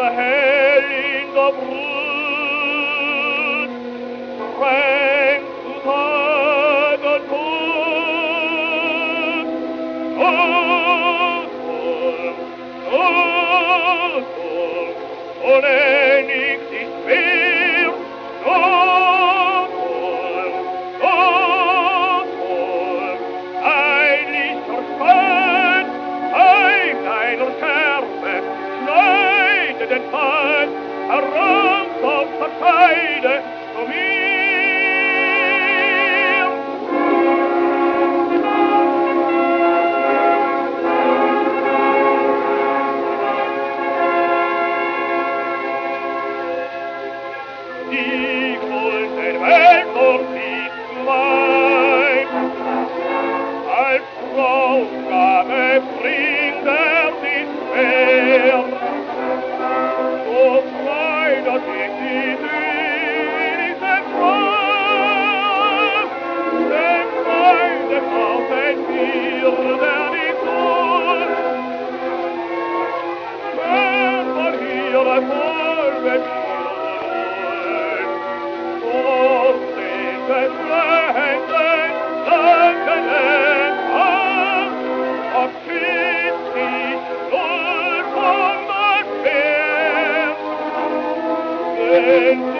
hell in der Brut, streng zu Tag und Tod. Unendlich sich schwer, eilig verspannt, ein kleiner Scherbe, schneide den Feind, heraus auf der Scheide zu mir. Die große Welt durchzieht zu weit, als Aufgabe bringt sich schwer. So frei, dass ich die Süße Frau, dem Feinde kaufen wir, der die Sohn. Wenn von ihre Folge Thank you.